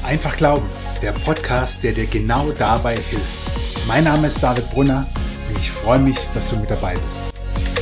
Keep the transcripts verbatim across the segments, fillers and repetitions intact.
Einfach Glauben, der Podcast, der dir genau dabei hilft. Mein Name ist David Brunner und ich freue mich, dass du mit dabei bist.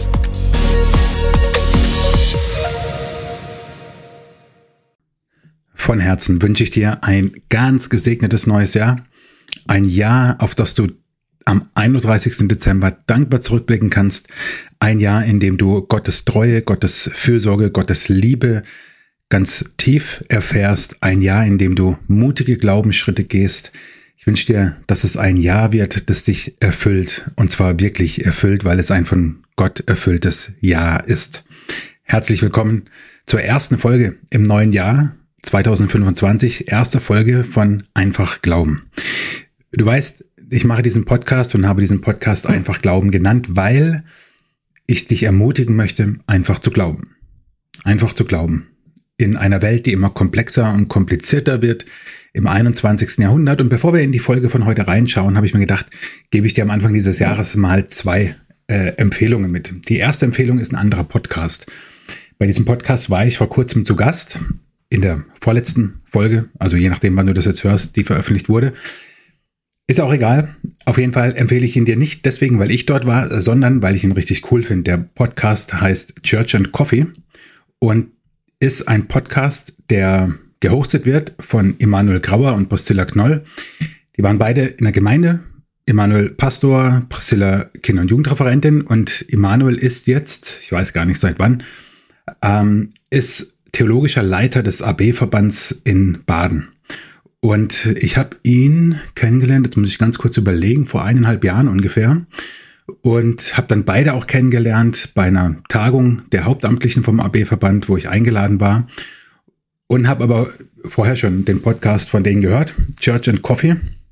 Von Herzen wünsche ich dir ein ganz gesegnetes neues Jahr. Ein Jahr, auf das du am einunddreißigsten Dezember dankbar zurückblicken kannst. Ein Jahr, in dem du Gottes Treue, Gottes Fürsorge, Gottes Liebe ganz tief erfährst. Ein Jahr, in dem du mutige Glaubensschritte gehst. Ich wünsche dir, dass es ein Jahr wird, das dich erfüllt. Und zwar wirklich erfüllt, weil es ein von Gott erfülltes Jahr ist. Herzlich willkommen zur ersten Folge im neuen Jahr zwanzig fünfundzwanzig. Erste Folge von Einfach Glauben. Du weißt, ich mache diesen Podcast und habe diesen Podcast Einfach Glauben genannt, weil ich dich ermutigen möchte, einfach zu glauben. Einfach zu glauben. In einer Welt, die immer komplexer und komplizierter wird, im einundzwanzigsten Jahrhundert. Und bevor wir in die Folge von heute reinschauen, habe ich mir gedacht, gebe ich dir am Anfang dieses Jahres mal zwei äh, Empfehlungen mit. Die erste Empfehlung ist ein anderer Podcast. Bei diesem Podcast war ich vor kurzem zu Gast, in der vorletzten Folge, also je nachdem, wann du das jetzt hörst, die veröffentlicht wurde. Ist auch egal. Auf jeden Fall empfehle ich ihn dir nicht deswegen, weil ich dort war, sondern weil ich ihn richtig cool finde. Der Podcast heißt Church and Coffee und ist ein Podcast, der gehostet wird von Emanuel Grauer und Priscilla Knoll. Die waren beide in der Gemeinde. Emanuel Pastor, Priscilla Kinder- und Jugendreferentin und Emanuel ist jetzt, ich weiß gar nicht seit wann, ähm, ist theologischer Leiter des A B-Verbands in Baden. Und ich habe ihn kennengelernt, jetzt muss ich ganz kurz überlegen, vor eineinhalb Jahren ungefähr. Und habe dann beide auch kennengelernt bei einer Tagung der Hauptamtlichen vom A B-Verband, wo ich eingeladen war. Und habe aber vorher schon den Podcast von denen gehört, Church and Coffee.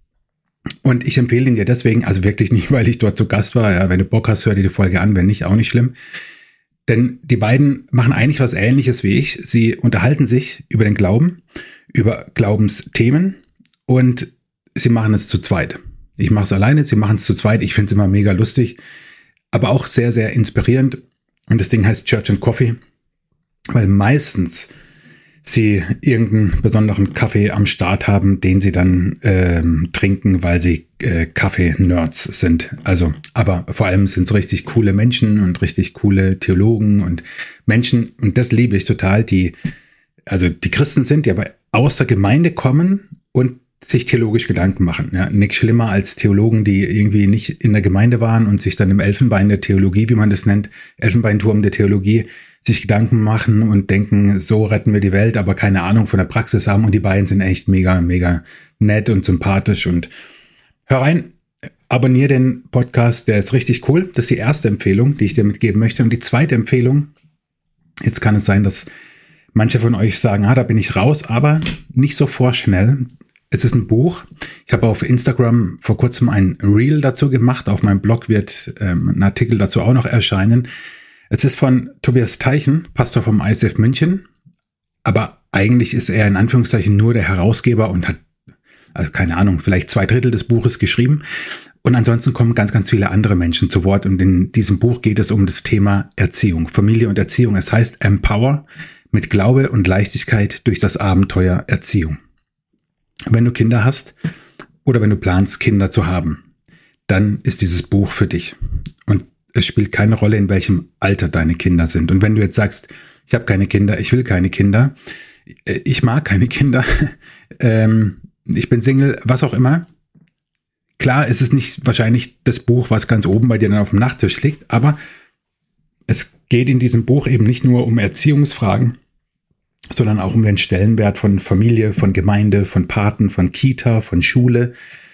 Und ich empfehle ihn dir deswegen, also wirklich nicht, weil ich dort zu Gast war. Ja, wenn du Bock hast, hör dir die Folge an, wenn nicht, auch nicht schlimm. Denn die beiden machen eigentlich was Ähnliches wie ich. Sie unterhalten sich über den Glauben, über Glaubensthemen und sie machen es zu zweit. Ich mache es alleine, sie machen es zu zweit. Ich finde es immer mega lustig, aber auch sehr, sehr inspirierend. Und das Ding heißt Church and Coffee, weil meistens sie irgendeinen besonderen Kaffee am Start haben, den sie dann ähm, trinken, weil sie äh, Kaffee-Nerds sind. Also, aber vor allem sind es richtig coole Menschen und richtig coole Theologen und Menschen. Und das liebe ich total, die, also die Christen sind, die aber aus der Gemeinde kommen und sich theologisch Gedanken machen. Ja, nichts schlimmer als Theologen, die irgendwie nicht in der Gemeinde waren und sich dann im Elfenbein der Theologie, wie man das nennt, Elfenbeinturm der Theologie, sich Gedanken machen und denken, so retten wir die Welt, aber keine Ahnung von der Praxis haben. Und die beiden sind echt mega, mega nett und sympathisch. Und hör rein, abonniere den Podcast, der ist richtig cool. Das ist die erste Empfehlung, die ich dir mitgeben möchte. Und die zweite Empfehlung, jetzt kann es sein, dass manche von euch sagen, ah, da bin ich raus, aber nicht so vorschnell. Es ist ein Buch. Ich habe auf Instagram vor kurzem ein Reel dazu gemacht. Auf meinem Blog wird ähm, ein Artikel dazu auch noch erscheinen. Es ist von Tobias Teichen, Pastor vom I C F München. Aber eigentlich ist er in Anführungszeichen nur der Herausgeber und hat, also keine Ahnung, vielleicht zwei Drittel des Buches geschrieben. Und ansonsten kommen ganz, ganz viele andere Menschen zu Wort. Und in diesem Buch geht es um das Thema Erziehung, Familie und Erziehung. Es heißt Empower mit Glaube und Leichtigkeit durch das Abenteuer Erziehung. Wenn du Kinder hast oder wenn du planst, Kinder zu haben, dann ist dieses Buch für dich. Und es spielt keine Rolle, in welchem Alter deine Kinder sind. Und wenn du jetzt sagst, ich habe keine Kinder, ich will keine Kinder, ich mag keine Kinder, ähm, ich bin Single, was auch immer. Klar, es ist nicht wahrscheinlich das Buch, was ganz oben bei dir dann auf dem Nachttisch liegt, aber es geht in diesem Buch eben nicht nur um Erziehungsfragen, sondern auch um den Stellenwert von Familie, von Gemeinde, von Paten, von Kita, von Schule.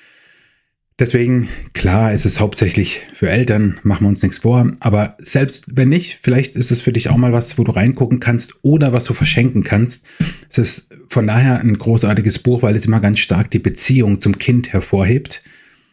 Deswegen, klar, ist es hauptsächlich für Eltern, machen wir uns nichts vor. Aber selbst wenn nicht, vielleicht ist es für dich auch mal was, wo du reingucken kannst oder was du verschenken kannst. Es ist von daher ein großartiges Buch, weil es immer ganz stark die Beziehung zum Kind hervorhebt.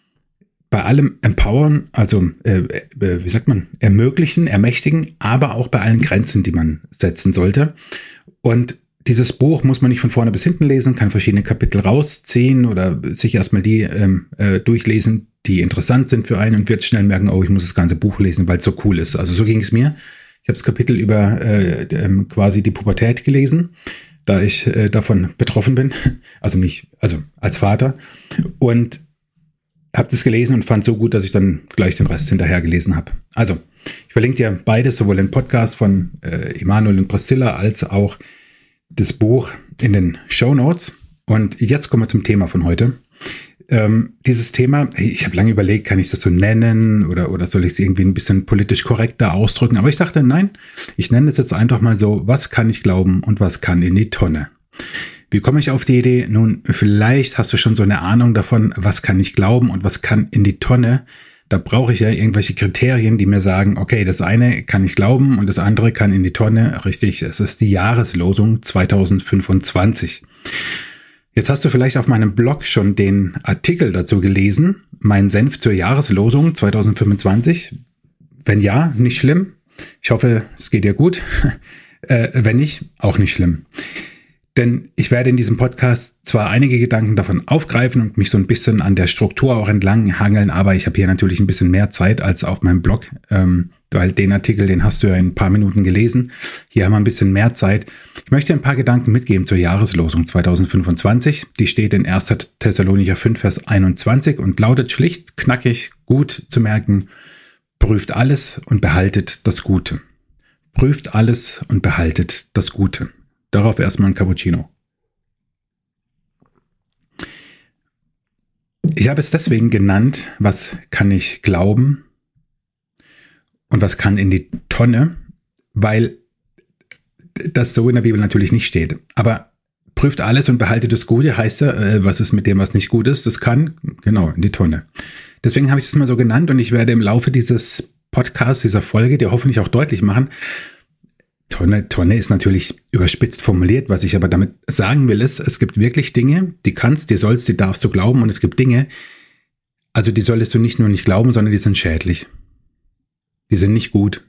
Bei allem empowern, also äh, äh, wie sagt man, ermöglichen, ermächtigen, aber auch bei allen Grenzen, die man setzen sollte. Und dieses Buch muss man nicht von vorne bis hinten lesen, kann verschiedene Kapitel rausziehen oder sich erstmal die ähm, äh, durchlesen, die interessant sind für einen und wird schnell merken, oh, ich muss das ganze Buch lesen, weil es so cool ist. Also so ging es mir. Ich habe das Kapitel über äh, ähm, quasi die Pubertät gelesen. da ich äh, davon betroffen bin, also nicht, also als Vater, und habe das gelesen und fand so gut, dass ich dann gleich den Rest hinterher gelesen habe. Also, ich verlinke dir beides, sowohl den Podcast von äh, Emanuel und Priscilla als auch das Buch in den Shownotes. Und jetzt kommen wir zum Thema von heute. Ähm, dieses Thema, ich habe lange überlegt, kann ich das so nennen oder, oder soll ich es irgendwie ein bisschen politisch korrekter ausdrücken? Aber ich dachte, nein, ich nenne es jetzt einfach mal so, was kann ich glauben und was kann in die Tonne? Wie komme ich auf die Idee? Nun, vielleicht hast du schon so eine Ahnung davon, was kann ich glauben und was kann in die Tonne. Da brauche ich ja irgendwelche Kriterien, die mir sagen, okay, das eine kann ich glauben und das andere kann in die Tonne. Richtig, es ist die Jahreslosung zwanzig fünfundzwanzig. Jetzt hast du vielleicht auf meinem Blog schon den Artikel dazu gelesen, mein Senf zur Jahreslosung zwanzig fünfundzwanzig. Wenn ja, nicht schlimm. Ich hoffe, es geht dir gut. äh, wenn nicht, auch nicht schlimm. Denn ich werde in diesem Podcast zwar einige Gedanken davon aufgreifen und mich so ein bisschen an der Struktur auch entlang hangeln, aber ich habe hier natürlich ein bisschen mehr Zeit als auf meinem Blog, ähm, weil den Artikel, den hast du ja in ein paar Minuten gelesen. Hier haben wir ein bisschen mehr Zeit. Ich möchte ein paar Gedanken mitgeben zur Jahreslosung zwanzig fünfundzwanzig. Die steht in erster Thessalonicher fünf, Vers einundzwanzig und lautet schlicht, knackig, gut zu merken: Prüft alles und behaltet das Gute. Prüft alles und behaltet das Gute. Darauf erstmal ein Cappuccino. Ich habe es deswegen genannt, was kann ich glauben und was kann in die Tonne, weil das so in der Bibel natürlich nicht steht. Aber prüft alles und behaltet das Gute heißt ja, äh, was ist mit dem, was nicht gut ist, das kann, genau, in die Tonne. Deswegen habe ich es mal so genannt und ich werde im Laufe dieses Podcasts, dieser Folge dir hoffentlich auch deutlich machen, Tonne, Tonne ist natürlich überspitzt formuliert, was ich aber damit sagen will, ist, es gibt wirklich Dinge, die kannst, die sollst, die darfst du glauben, und es gibt Dinge, also die solltest du nicht nur nicht glauben, sondern die sind schädlich. Die sind nicht gut.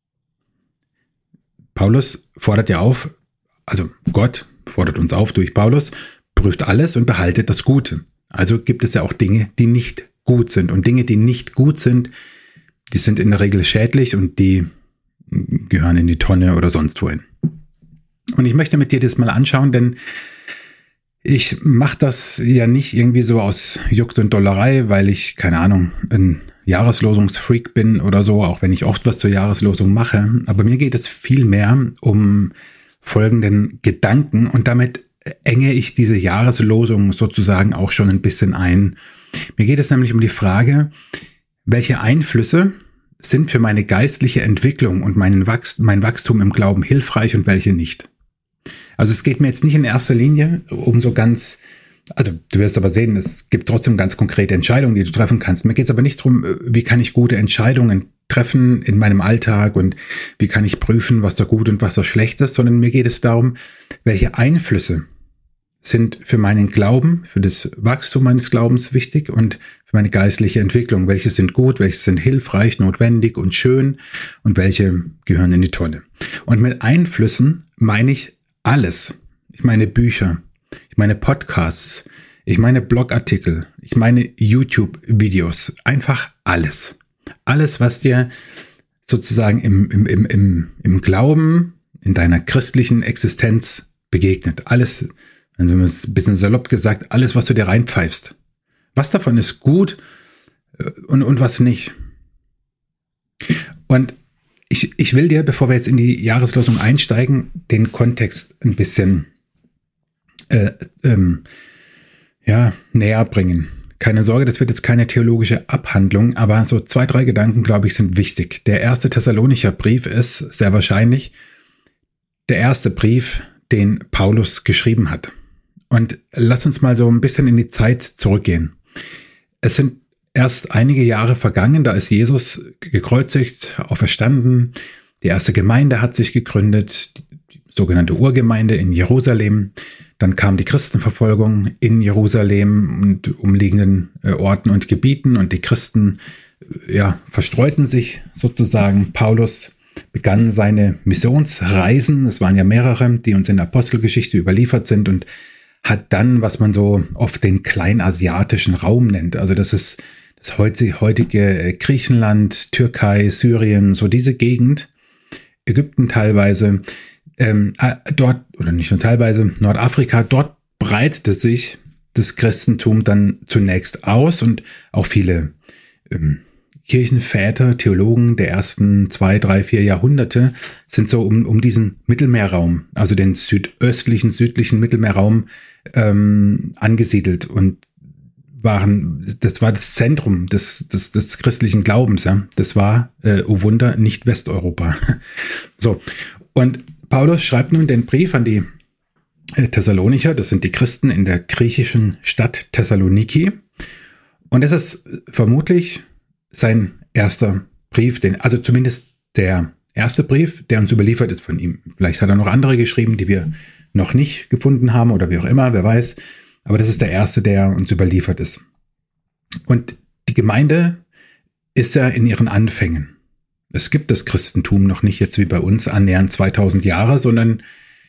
Paulus fordert ja auf, also Gott fordert uns auf durch Paulus, prüft alles und behaltet das Gute. Also gibt es ja auch Dinge, die nicht gut sind, und Dinge, die nicht gut sind, die sind in der Regel schädlich und die gehören in die Tonne oder sonst wohin. Und ich möchte mit dir das mal anschauen, denn ich mache das ja nicht irgendwie so aus Jux und Dollerei, weil ich, keine Ahnung, ein Jahreslosungsfreak bin oder so, auch wenn ich oft was zur Jahreslosung mache. Aber mir geht es viel mehr um folgenden Gedanken, und damit enge ich diese Jahreslosung sozusagen auch schon ein bisschen ein. Mir geht es nämlich um die Frage, welche Einflüsse sind für meine geistliche Entwicklung und meinen Wachst- mein Wachstum im Glauben hilfreich und welche nicht. Also es geht mir jetzt nicht in erster Linie um so ganz, also du wirst aber sehen, es gibt trotzdem ganz konkrete Entscheidungen, die du treffen kannst. Mir geht es aber nicht darum, wie kann ich gute Entscheidungen treffen in meinem Alltag und wie kann ich prüfen, was da gut und was da schlecht ist, sondern mir geht es darum, welche Einflüsse sind für meinen Glauben, für das Wachstum meines Glaubens wichtig und für meine geistliche Entwicklung. Welche sind gut, welche sind hilfreich, notwendig und schön und welche gehören in die Tonne. Und mit Einflüssen meine ich alles. Ich meine Bücher, ich meine Podcasts, ich meine Blogartikel, ich meine YouTube-Videos. Einfach alles. Alles, was dir sozusagen im, im, im, im, im Glauben, in deiner christlichen Existenz begegnet. Alles, also ein bisschen salopp gesagt, alles, was du dir reinpfeifst. Was davon ist gut und, und was nicht. Und ich, ich will dir, bevor wir jetzt in die Jahreslosung einsteigen, den Kontext ein bisschen äh, ähm, ja, näher bringen. Keine Sorge, das wird jetzt keine theologische Abhandlung, aber so zwei, drei Gedanken, glaube ich, sind wichtig. Der erste Thessalonicher Brief ist sehr wahrscheinlich der erste Brief, den Paulus geschrieben hat. Und lass uns mal so ein bisschen in die Zeit zurückgehen. Es sind erst einige Jahre vergangen, da ist Jesus gekreuzigt, auferstanden. Die erste Gemeinde hat sich gegründet, die sogenannte Urgemeinde in Jerusalem. Dann kam die Christenverfolgung in Jerusalem und umliegenden Orten und Gebieten, und die Christen ja, verstreuten sich sozusagen. Paulus begann seine Missionsreisen. Es waren ja mehrere, die uns in der Apostelgeschichte überliefert sind, und hat dann, was man so oft den kleinasiatischen Raum nennt. Also das ist das heutige Griechenland, Türkei, Syrien, so diese Gegend, Ägypten teilweise, ähm, äh, dort, oder nicht nur teilweise, Nordafrika, dort breitete sich das Christentum dann zunächst aus und auch viele ähm, Kirchenväter, Theologen der ersten zwei, drei, vier Jahrhunderte sind so um, um diesen Mittelmeerraum, also den südöstlichen, südlichen Mittelmeerraum ähm, angesiedelt und waren, das war das Zentrum des, des, des christlichen Glaubens, ja. Das war, äh, oh Wunder, nicht Westeuropa. So. Und Paulus schreibt nun den Brief an die Thessalonicher, das sind die Christen in der griechischen Stadt Thessaloniki. Und das ist vermutlich sein erster Brief, den, also zumindest der erste Brief, der uns überliefert ist von ihm. Vielleicht hat er noch andere geschrieben, die wir noch nicht gefunden haben oder wie auch immer, wer weiß. Aber das ist der erste, der uns überliefert ist. Und die Gemeinde ist ja in ihren Anfängen. Es gibt das Christentum noch nicht jetzt wie bei uns annähernd zweitausend Jahre, sondern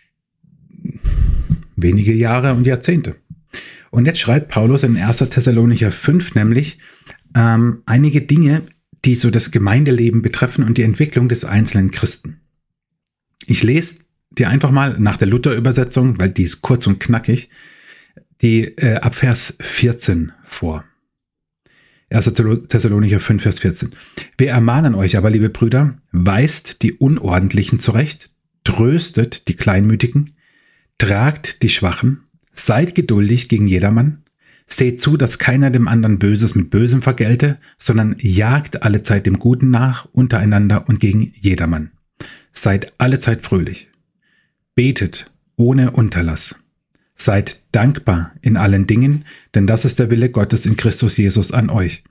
wenige Jahre und Jahrzehnte. Und jetzt schreibt Paulus in erster Thessalonicher fünf nämlich ähm, einige Dinge, die so das Gemeindeleben betreffen und die Entwicklung des einzelnen Christen. Ich lese dir einfach mal nach der Luther-Übersetzung, weil die ist kurz und knackig, die äh, ab Vers vierzehn vor. erster Thessalonicher fünf, Vers vierzehn. Wir ermahnen euch aber, liebe Brüder, weist die Unordentlichen zurecht, tröstet die Kleinmütigen, tragt die Schwachen, seid geduldig gegen jedermann, seht zu, dass keiner dem anderen Böses mit Bösem vergelte, sondern jagt allezeit dem Guten nach, untereinander und gegen jedermann. Seid allezeit fröhlich. Betet ohne Unterlass. Seid dankbar in allen Dingen, denn das ist der Wille Gottes in Christus Jesus an euch.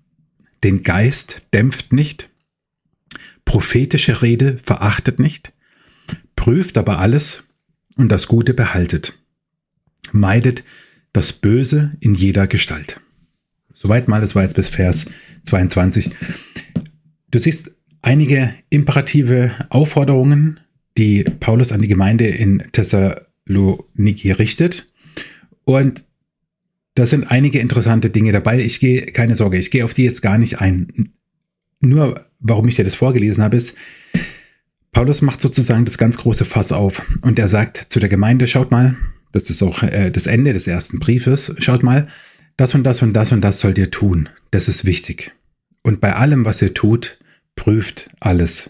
Den Geist dämpft nicht, prophetische Rede verachtet nicht, prüft aber alles und das Gute behaltet. Meidet das Böse in jeder Gestalt. Soweit mal, das war jetzt bis Vers zweiundzwanzig. Du siehst einige imperative Aufforderungen, die Paulus an die Gemeinde in Thessaloniki richtet. Und da sind einige interessante Dinge dabei. Ich gehe, keine Sorge, ich gehe auf die jetzt gar nicht ein. Nur, warum ich dir das vorgelesen habe, ist, Paulus macht sozusagen das ganz große Fass auf und er sagt zu der Gemeinde, schaut mal, das ist auch äh, das Ende des ersten Briefes, schaut mal, das und das und das und das sollt ihr tun, das ist wichtig. Und bei allem, was ihr tut, prüft alles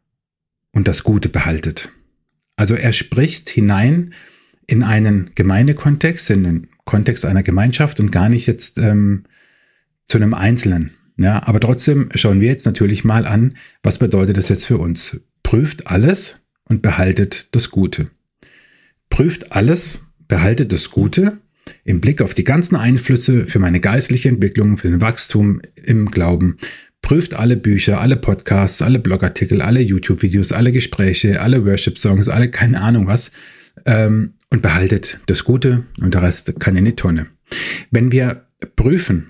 und das Gute behaltet. Also er spricht hinein in einen Gemeindekontext, in den Kontext einer Gemeinschaft und gar nicht jetzt ähm, zu einem Einzelnen. Ja, aber trotzdem schauen wir jetzt natürlich mal an, was bedeutet das jetzt für uns? Prüft alles und behaltet das Gute. Prüft alles, behaltet das Gute im Blick auf die ganzen Einflüsse für meine geistliche Entwicklung, für den Wachstum im Glauben. Prüft alle Bücher, alle Podcasts, alle Blogartikel, alle YouTube-Videos, alle Gespräche, alle Worship-Songs, alle keine Ahnung was ähm, und behaltet das Gute und der Rest kann in die Tonne. Wenn wir prüfen,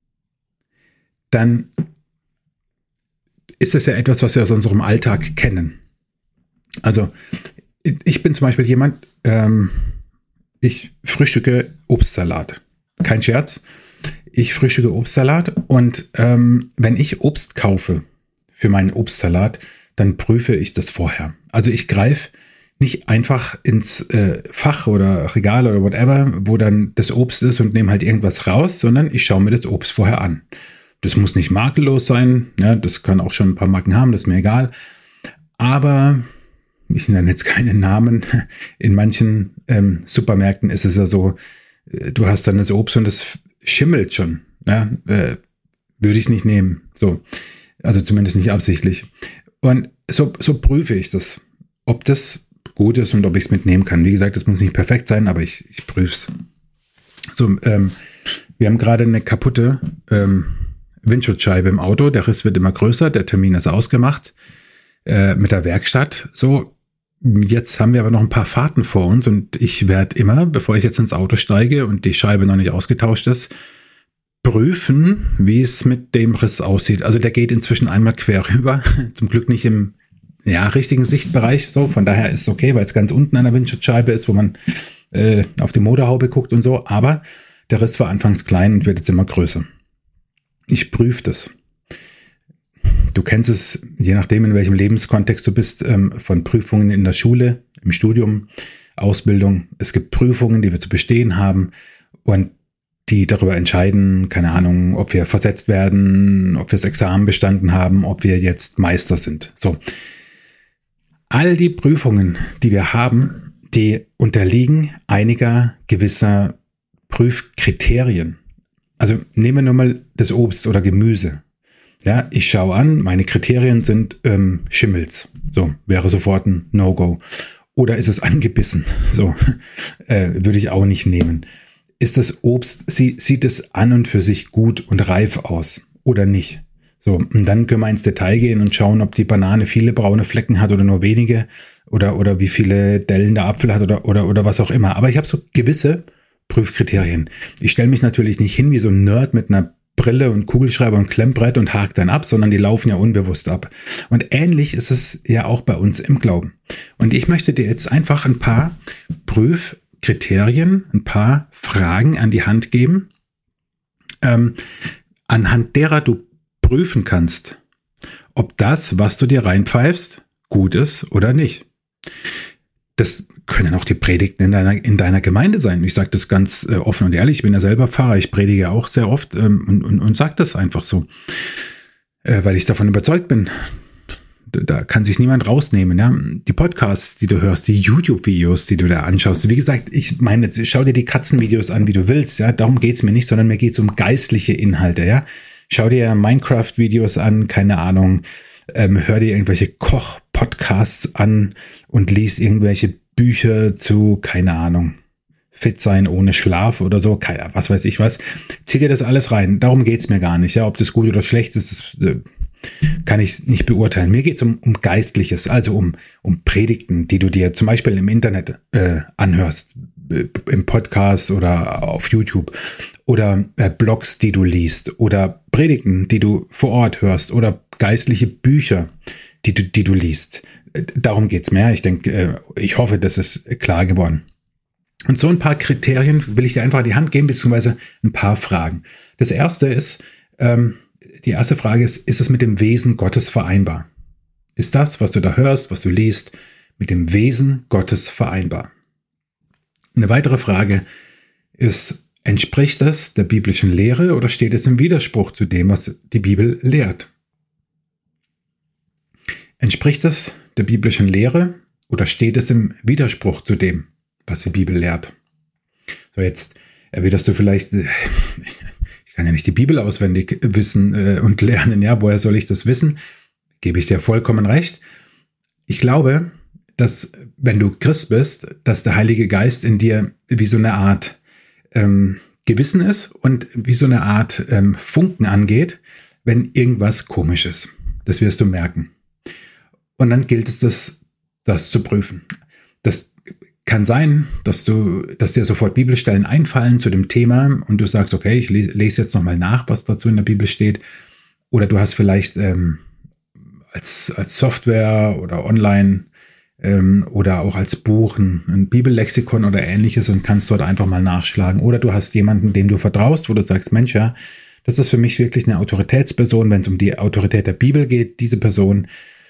dann ist es ja etwas, was wir aus unserem Alltag kennen. Also ich bin zum Beispiel jemand, ähm, ich frühstücke Obstsalat. Kein Scherz. Ich frühstücke Obstsalat und ähm, wenn ich Obst kaufe für meinen Obstsalat, dann prüfe ich das vorher. Also ich greife nicht einfach ins äh, Fach oder Regal oder whatever, wo dann das Obst ist und nehme halt irgendwas raus, sondern ich schaue mir das Obst vorher an. Das muss nicht makellos sein, ja, das kann auch schon ein paar Macken haben, das ist mir egal. Aber ich nenne jetzt keine Namen. In manchen ähm, Supermärkten ist es ja so, äh, du hast dann das Obst und das schimmelt schon. Ja, äh, würde ich nicht nehmen. So, also zumindest nicht absichtlich. Und so, so prüfe ich das, ob das gut ist und ob ich es mitnehmen kann. Wie gesagt, das muss nicht perfekt sein, aber ich, ich prüfe es. So, ähm, wir haben gerade eine kaputte ähm, Windschutzscheibe im Auto. Der Riss wird immer größer. Der Termin ist ausgemacht äh, mit der Werkstatt. So, jetzt haben wir aber noch ein paar Fahrten vor uns und ich werde immer, bevor ich jetzt ins Auto steige und die Scheibe noch nicht ausgetauscht ist, prüfen, wie es mit dem Riss aussieht. Also der geht inzwischen einmal quer rüber. Zum Glück nicht im ja, richtigen Sichtbereich. So, von daher ist es okay, weil es ganz unten an der Windschutzscheibe ist, wo man äh, auf die Motorhaube guckt und so. Aber der Riss war anfangs klein und wird jetzt immer größer. Ich prüfe das. du kennst es, je nachdem, in welchem Lebenskontext du bist, ähm, von Prüfungen in der Schule, im Studium, Ausbildung. Es gibt Prüfungen, die wir zu bestehen haben und die darüber entscheiden, keine Ahnung, ob wir versetzt werden, ob wir das Examen bestanden haben, ob wir jetzt Meister sind. So. All die Prüfungen, die wir haben, die unterliegen einiger gewisser Prüfkriterien. Also nehmen wir nur mal das Obst oder Gemüse. Ja, ich schaue an, meine Kriterien sind ähm, Schimmels. So, wäre sofort ein No-Go. Oder ist es angebissen? So, äh, würde ich auch nicht nehmen. Ist das Obst, sie, sieht es an und für sich gut und reif aus oder nicht? So, und dann können wir ins Detail gehen und schauen, ob die Banane viele braune Flecken hat oder nur wenige oder, oder wie viele Dellen der Apfel hat oder, oder, oder was auch immer. Aber ich habe so gewisse Prüfkriterien. Ich stelle mich natürlich nicht hin wie so ein Nerd mit einer Brille und Kugelschreiber und Klemmbrett und hakt dann ab, sondern die laufen ja unbewusst ab. Und ähnlich ist es ja auch bei uns im Glauben. Und ich möchte dir jetzt einfach ein paar Prüfkriterien, ein paar Fragen an die Hand geben, ähm, anhand derer du prüfen kannst, ob das, was du dir reinpfeifst, gut ist oder nicht. Das können auch die Predigten in deiner, in deiner Gemeinde sein. Ich sage das ganz äh, offen und ehrlich. Ich bin ja selber Pfarrer. Ich predige auch sehr oft ähm, und, und, und sage das einfach so, äh, weil ich davon überzeugt bin. Da kann sich niemand rausnehmen. Ja? Die Podcasts, die du hörst, die YouTube-Videos, die du da anschaust. Wie gesagt, ich meine, schau dir die Katzenvideos an, wie du willst. Ja? Darum geht's mir nicht, sondern mir geht's um geistliche Inhalte. Ja? Schau dir Minecraft-Videos an, keine Ahnung. Ähm, hör dir irgendwelche Koch-Podcasts an und lies irgendwelche Bücher zu, keine Ahnung, fit sein ohne Schlaf oder so, keine, was weiß ich was. Zieh dir das alles rein. Darum geht's mir gar nicht. Ja, ob das gut oder schlecht ist, das äh, kann ich nicht beurteilen. Mir geht's um, um Geistliches, also um, um Predigten, die du dir zum Beispiel im Internet äh, anhörst, äh, im Podcast oder auf YouTube oder äh, Blogs, die du liest oder Predigten, die du vor Ort hörst oder geistliche Bücher, die du, die du liest. Darum geht's mehr. Ich denke, ich hoffe, das ist klar geworden. Und so ein paar Kriterien will ich dir einfach an die Hand geben, beziehungsweise ein paar Fragen. Das erste ist, ähm, die erste Frage ist, ist es mit dem Wesen Gottes vereinbar? Ist das, was du da hörst, was du liest, mit dem Wesen Gottes vereinbar? Eine weitere Frage ist, entspricht das der biblischen Lehre oder steht es im Widerspruch zu dem, was die Bibel lehrt? Entspricht es der biblischen Lehre oder steht es im Widerspruch zu dem, was die Bibel lehrt? So, jetzt erwiderst du vielleicht, ich kann ja nicht die Bibel auswendig wissen äh, und lernen, ja, woher soll ich das wissen? Gebe ich dir vollkommen recht. Ich glaube, dass, wenn du Christ bist, dass der Heilige Geist in dir wie so eine Art ähm, Gewissen ist und wie so eine Art ähm, Funken angeht, wenn irgendwas komisch ist. Das wirst du merken. Und dann gilt es, das, das zu prüfen. Das kann sein, dass du, dass dir sofort Bibelstellen einfallen zu dem Thema und du sagst, okay, ich lese jetzt nochmal nach, was dazu in der Bibel steht. Oder du hast vielleicht ähm, als, als Software oder online ähm, oder auch als Buch ein, ein Bibellexikon oder ähnliches und kannst dort einfach mal nachschlagen. Oder du hast jemanden, dem du vertraust, wo du sagst, Mensch, ja, das ist für mich wirklich eine Autoritätsperson, wenn es um die Autorität der Bibel geht. Diese Person,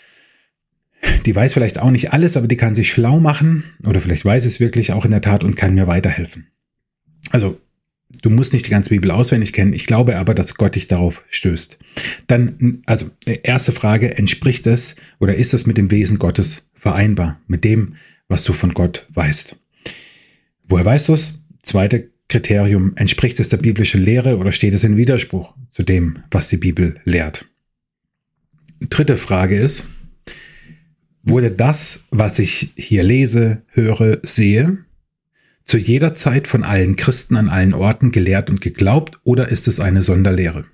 die weiß vielleicht auch nicht alles, aber die kann sich schlau machen oder vielleicht weiß es wirklich auch in der Tat und kann mir weiterhelfen. Also du musst nicht die ganze Bibel auswendig kennen. Ich glaube aber, dass Gott dich darauf stößt. Dann, also erste Frage, entspricht es oder ist es mit dem Wesen Gottes vereinbar? Mit dem, was du von Gott weißt? Woher weißt du es? Zweite Kriterium, entspricht es der biblischen Lehre oder steht es in Widerspruch zu dem, was die Bibel lehrt? Dritte Frage ist, wurde das, was ich hier lese, höre, sehe, zu jeder Zeit von allen Christen an allen Orten gelehrt und geglaubt oder ist es eine Sonderlehre?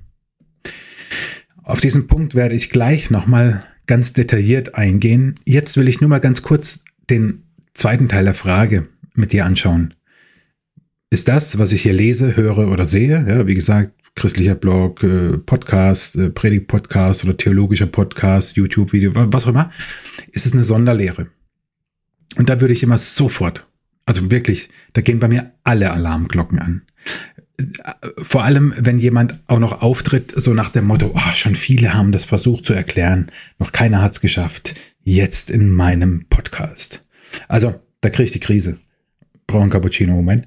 Auf diesen Punkt werde ich gleich nochmal ganz detailliert eingehen. Jetzt will ich nur mal ganz kurz den zweiten Teil der Frage mit dir anschauen. Ist das, was ich hier lese, höre oder sehe, ja, wie gesagt, christlicher Blog, äh, Podcast, äh, Predigt-Podcast oder theologischer Podcast, YouTube-Video, was auch immer, ist es eine Sonderlehre. Und da würde ich immer sofort, also wirklich, da gehen bei mir alle Alarmglocken an. vor allem, wenn jemand auch noch auftritt, so nach dem Motto, oh, schon viele haben das versucht zu erklären, noch keiner hat es geschafft, jetzt in meinem Podcast. Also, da kriege ich die Krise. Brauche einen Cappuccino, Moment.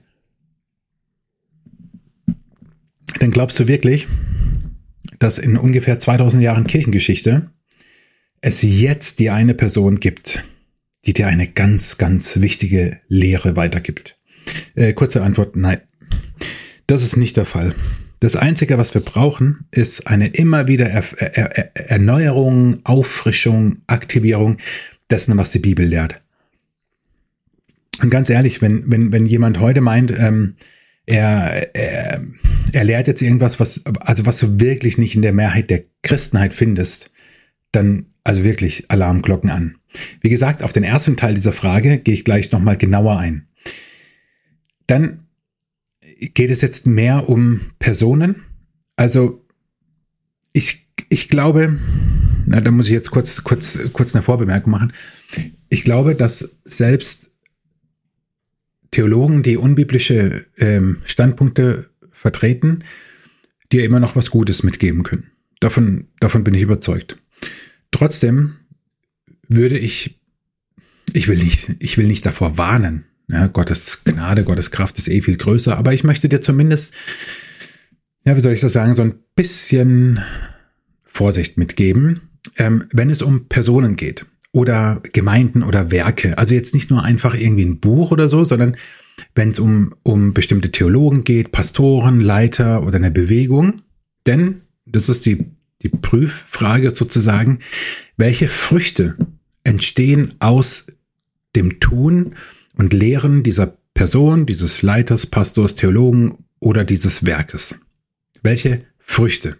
Denn glaubst du wirklich, dass in ungefähr zweitausend Jahren Kirchengeschichte es jetzt die eine Person gibt, die dir eine ganz, ganz wichtige Lehre weitergibt? Äh, kurze Antwort, nein. Das ist nicht der Fall. Das Einzige, was wir brauchen, ist eine immer wieder er- er- er- Erneuerung, Auffrischung, Aktivierung dessen, was die Bibel lehrt. Und ganz ehrlich, wenn, wenn, wenn jemand heute meint, ähm, er, er, er lehrt jetzt irgendwas, was, also was du wirklich nicht in der Mehrheit der Christenheit findest, dann also wirklich Alarmglocken an. Wie gesagt, auf den ersten Teil dieser Frage gehe ich gleich nochmal genauer ein. Dann geht es jetzt mehr um Personen. Also ich, ich glaube, na, da muss ich jetzt kurz, kurz, kurz eine Vorbemerkung machen. Ich glaube, dass selbst Theologen, die unbiblische ähm, Standpunkte vertreten, dir immer noch was Gutes mitgeben können. Davon, davon bin ich überzeugt. Trotzdem würde ich, ich will nicht, ich will nicht davor warnen. Ja, Gottes Gnade, Gottes Kraft ist eh viel größer, aber ich möchte dir zumindest, ja, wie soll ich das sagen, so ein bisschen Vorsicht mitgeben, ähm, wenn es um Personen geht oder Gemeinden oder Werke. Also jetzt nicht nur einfach irgendwie ein Buch oder so, sondern wenn es um, um bestimmte Theologen geht, Pastoren, Leiter oder eine Bewegung. Denn, das ist die, die Prüffrage sozusagen, welche Früchte entstehen aus dem Tun und Lehren dieser Person, dieses Leiters, Pastors, Theologen oder dieses Werkes? Welche Früchte?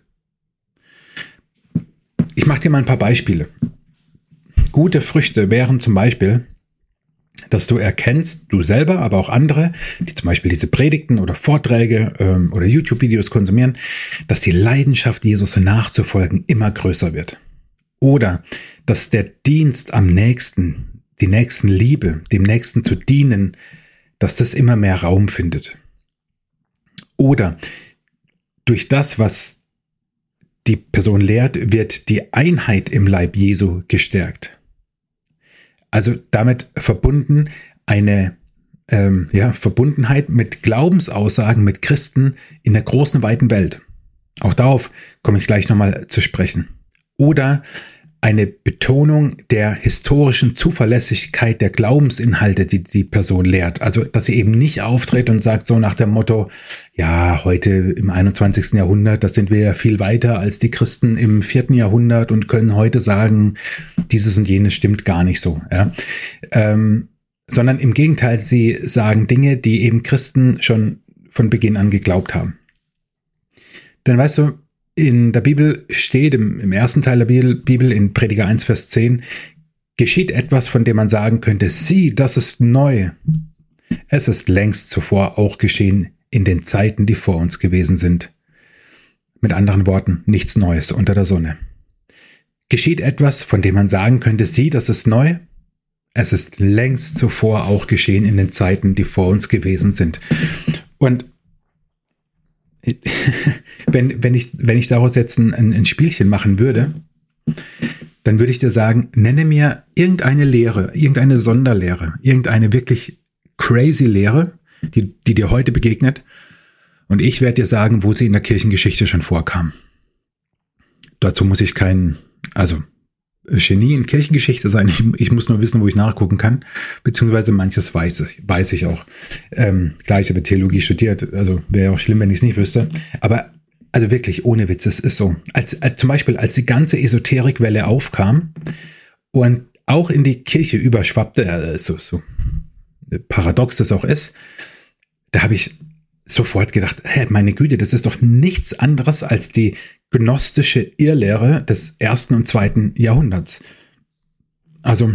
Ich mache dir mal ein paar Beispiele. Gute Früchte wären zum Beispiel, dass du erkennst, du selber, aber auch andere, die zum Beispiel diese Predigten oder Vorträge ähm, oder YouTube-Videos konsumieren, dass die Leidenschaft, Jesus nachzufolgen, immer größer wird. Oder dass der Dienst am Nächsten, die Nächstenliebe, dem Nächsten zu dienen, dass das immer mehr Raum findet. Oder durch das, was die Person lehrt, wird die Einheit im Leib Jesu gestärkt. Also damit verbunden eine ähm, ja, Verbundenheit mit Glaubensaussagen, mit Christen in der großen, weiten Welt. Auch darauf komme ich gleich nochmal zu sprechen. Oder eine Betonung der historischen Zuverlässigkeit der Glaubensinhalte, die die Person lehrt. Also, dass sie eben nicht auftritt und sagt so nach dem Motto, ja, heute im einundzwanzigsten Jahrhundert, das sind wir ja viel weiter als die Christen im vierten Jahrhundert und können heute sagen, dieses und jenes stimmt gar nicht so. Ja. Ähm, sondern im Gegenteil, sie sagen Dinge, die eben Christen schon von Beginn an geglaubt haben. Denn weißt du, in der Bibel steht, im, im ersten Teil der Bibel, Bibel, in Prediger eins, Vers zehn, geschieht etwas, von dem man sagen könnte, sieh, das ist neu. Es ist längst zuvor auch geschehen in den Zeiten, die vor uns gewesen sind. Mit anderen Worten, nichts Neues unter der Sonne. Geschieht etwas, von dem man sagen könnte, sieh, das ist neu. Es ist längst zuvor auch geschehen in den Zeiten, die vor uns gewesen sind. Und wenn, wenn, ich, wenn ich daraus jetzt ein, ein Spielchen machen würde, dann würde ich dir sagen, nenne mir irgendeine Lehre, irgendeine Sonderlehre, irgendeine wirklich crazy Lehre, die, die dir heute begegnet, und ich werde dir sagen, wo sie in der Kirchengeschichte schon vorkam. Dazu muss ich kein, also Genie in Kirchengeschichte sein. Ich, ich muss nur wissen, wo ich nachgucken kann, beziehungsweise manches weiß ich, weiß ich auch. Ähm, klar, ich habe Theologie studiert, also wäre auch schlimm, wenn ich es nicht wüsste. Aber also wirklich, ohne Witz, es ist so. Als, als zum Beispiel, als die ganze Esoterikwelle aufkam und auch in die Kirche überschwappte, äh, so, so paradox das auch ist, da habe ich sofort gedacht, hä, meine Güte, das ist doch nichts anderes als die gnostische Irrlehre des ersten und zweiten Jahrhunderts. Also,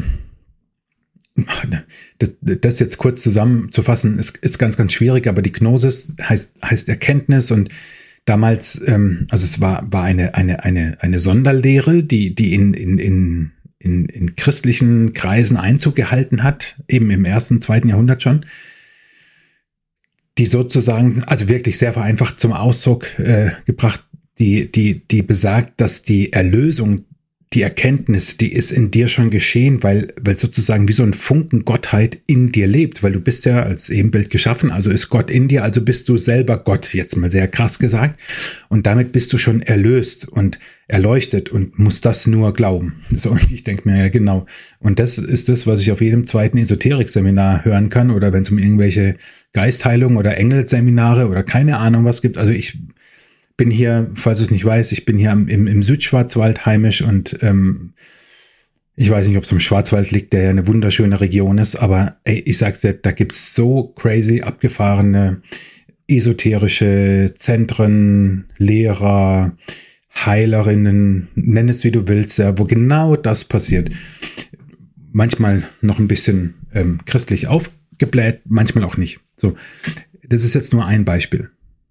das jetzt kurz zusammenzufassen, ist, ist ganz, ganz schwierig, aber die Gnosis heißt, heißt Erkenntnis, und damals, ähm, also es war, war eine, eine, eine, eine Sonderlehre, die, die in, in, in, in, in christlichen Kreisen Einzug gehalten hat, eben im ersten, zweiten Jahrhundert schon. die sozusagen, also wirklich sehr vereinfacht zum Ausdruck äh, gebracht, die, die, die besagt, dass die Erlösung, die Erkenntnis, die ist in dir schon geschehen, weil, weil sozusagen wie so ein Funken Gottheit in dir lebt, weil du bist ja als Ebenbild geschaffen, also ist Gott in dir, also bist du selber Gott, jetzt mal sehr krass gesagt, und damit bist du schon erlöst und erleuchtet und musst das nur glauben. So, ich denke mir, ja genau. Und das ist das, was ich auf jedem zweiten Esoterik-Seminar hören kann oder wenn es um irgendwelche Geistheilung oder Engelseminare oder keine Ahnung was gibt. Also ich bin hier, falls du es nicht weißt, ich bin hier im, im Südschwarzwald heimisch und ähm, ich weiß nicht, ob es im Schwarzwald liegt, der ja eine wunderschöne Region ist, aber ey, ich sag's dir, da gibt's so crazy abgefahrene esoterische Zentren, Lehrer, Heilerinnen, nenn es wie du willst, ja, wo genau das passiert. Manchmal noch ein bisschen ähm, christlich aufgebläht, manchmal auch nicht. So, das ist jetzt nur ein Beispiel.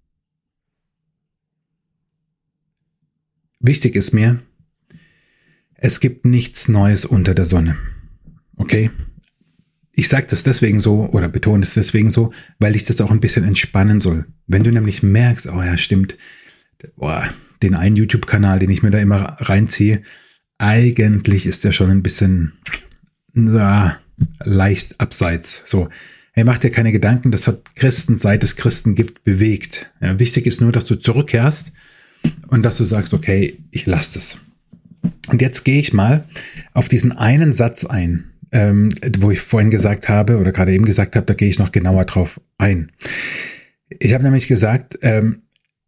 Wichtig ist mir, es gibt nichts Neues unter der Sonne. Okay? Ich sage das deswegen so oder betone es deswegen so, weil ich das auch ein bisschen entspannen soll. Wenn du nämlich merkst, oh ja, stimmt, boah, den einen YouTube-Kanal, den ich mir da immer reinziehe, eigentlich ist der schon ein bisschen ja, leicht abseits. So, hey, mach dir keine Gedanken, das hat Christen, seit es Christen gibt, bewegt. Ja, wichtig ist nur, dass du zurückkehrst und dass du sagst, okay, ich lasse das. Und jetzt gehe ich mal auf diesen einen Satz ein, ähm, wo ich vorhin gesagt habe oder gerade eben gesagt habe, da gehe ich noch genauer drauf ein. Ich habe nämlich gesagt, ähm,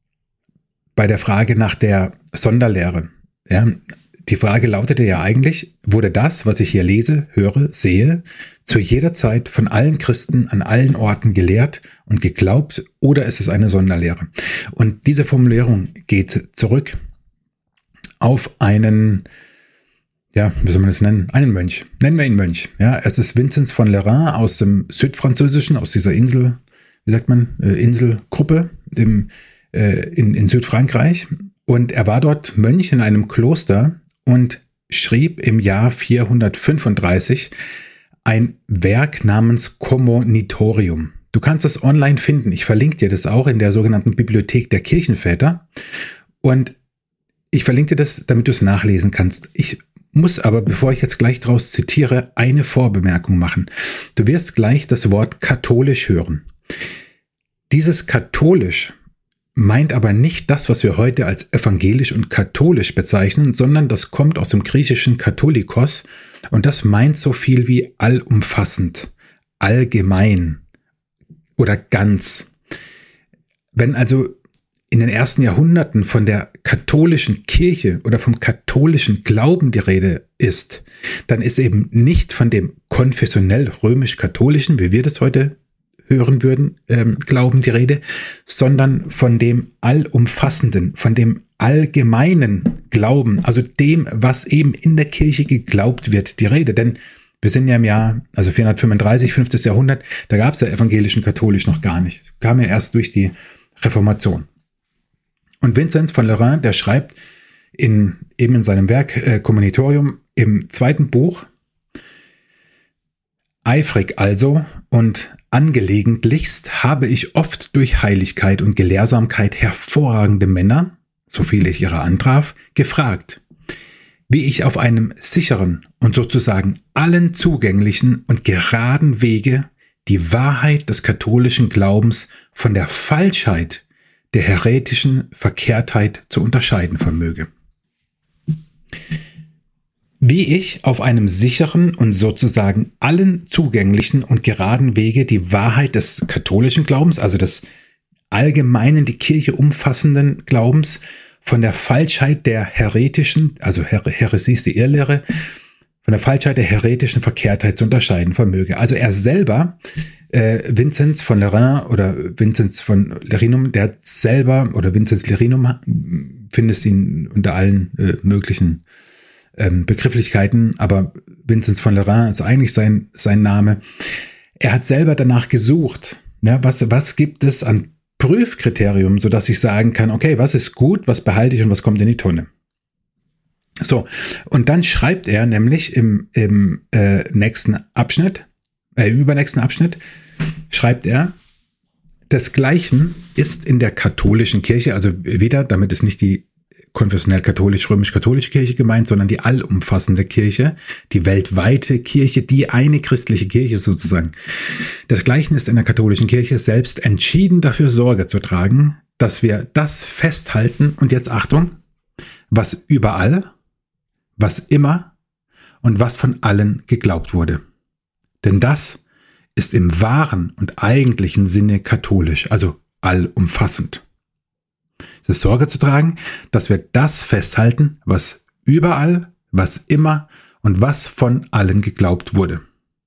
bei der Frage nach der Sonderlehre, ja, die Frage lautete ja eigentlich, wurde das, was ich hier lese, höre, sehe, zu jeder Zeit von allen Christen an allen Orten gelehrt und geglaubt oder ist es eine Sonderlehre? Und diese Formulierung geht zurück auf einen, ja, wie soll man das nennen? Einen Mönch. Nennen wir ihn Mönch. Ja, es ist Vinzenz von Lerins aus dem Südfranzösischen, aus dieser Insel, wie sagt man, äh, Inselgruppe im, äh, in, in Südfrankreich. Und er war dort Mönch in einem Kloster und schrieb im Jahr vierhundertfünfunddreißig ein Werk namens Commonitorium. Du kannst es online finden. Ich verlinke dir das auch in der sogenannten Bibliothek der Kirchenväter. Und ich verlinke dir das, damit du es nachlesen kannst. Ich muss aber, bevor ich jetzt gleich draus zitiere, eine Vorbemerkung machen. Du wirst gleich das Wort katholisch hören. Dieses katholisch meint aber nicht das, was wir heute als evangelisch und katholisch bezeichnen, sondern das kommt aus dem griechischen Katholikos und das meint so viel wie allumfassend, allgemein oder ganz. Wenn also in den ersten Jahrhunderten von der katholischen Kirche oder vom katholischen Glauben die Rede ist, dann ist eben nicht von dem konfessionell römisch-katholischen, wie wir das heute hören würden, ähm, Glauben die Rede, sondern von dem allumfassenden, von dem allgemeinen Glauben, also dem, was eben in der Kirche geglaubt wird, die Rede. Denn wir sind ja im Jahr, also vierhundertfünfunddreißig, fünftes Jahrhundert, da gab es ja evangelischen katholisch noch gar nicht. Kam ja erst durch die Reformation. Und Vinzenz von Lerins, der schreibt in, eben in seinem Werk äh, Commonitorium im zweiten Buch, eifrig also und angelegentlichst habe ich oft durch Heiligkeit und Gelehrsamkeit hervorragende Männer, so viele ich ihrer antraf, gefragt, wie ich auf einem sicheren und sozusagen allen zugänglichen und geraden Wege die Wahrheit des katholischen Glaubens von der Falschheit der häretischen Verkehrtheit zu unterscheiden vermöge. Wie ich auf einem sicheren und sozusagen allen zugänglichen und geraden Wege die Wahrheit des katholischen Glaubens, also des allgemeinen, die Kirche umfassenden Glaubens, von der Falschheit der häretischen, also Her- Häresie ist die Irrlehre, von der Falschheit der häretischen Verkehrtheit zu unterscheiden vermöge. Also er selber, äh, Vinzenz von Lerins oder Vinzenz von Lerinum, der hat selber, oder Vinzenz Lerinum, findest ihn unter allen äh, möglichen ähm, Begrifflichkeiten, aber Vinzenz von Lerins ist eigentlich sein, sein Name. Er hat selber danach gesucht, ja, was, was gibt es an Prüfkriterium, sodass ich sagen kann, okay, was ist gut, was behalte ich und was kommt in die Tonne. So, und dann schreibt er nämlich im, im äh, nächsten Abschnitt, äh, im übernächsten Abschnitt, schreibt er, Desgleichen ist in der katholischen Kirche, also wieder, damit ist nicht die konfessionell katholisch-römisch-katholische Kirche gemeint, sondern die allumfassende Kirche, die weltweite Kirche, die eine christliche Kirche sozusagen. Desgleichen ist in der katholischen Kirche selbst entschieden dafür Sorge zu tragen, dass wir das festhalten und jetzt Achtung, was überall, was immer und was von allen geglaubt wurde. Denn das ist im wahren und eigentlichen Sinne katholisch, also allumfassend. Es ist Sorge zu tragen, dass wir das festhalten, was überall, was immer und was von allen geglaubt wurde.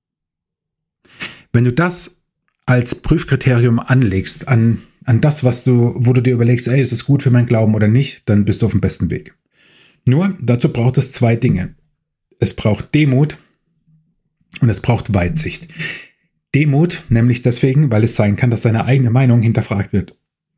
Wenn du das als Prüfkriterium anlegst an, an das, was du, wo du dir überlegst, ey, ist es gut für meinen Glauben oder nicht, dann bist du auf dem besten Weg. Nur, dazu braucht es zwei Dinge. Es braucht Demut und es braucht Weitsicht. Demut nämlich deswegen, weil es sein kann, dass deine eigene Meinung hinterfragt wird.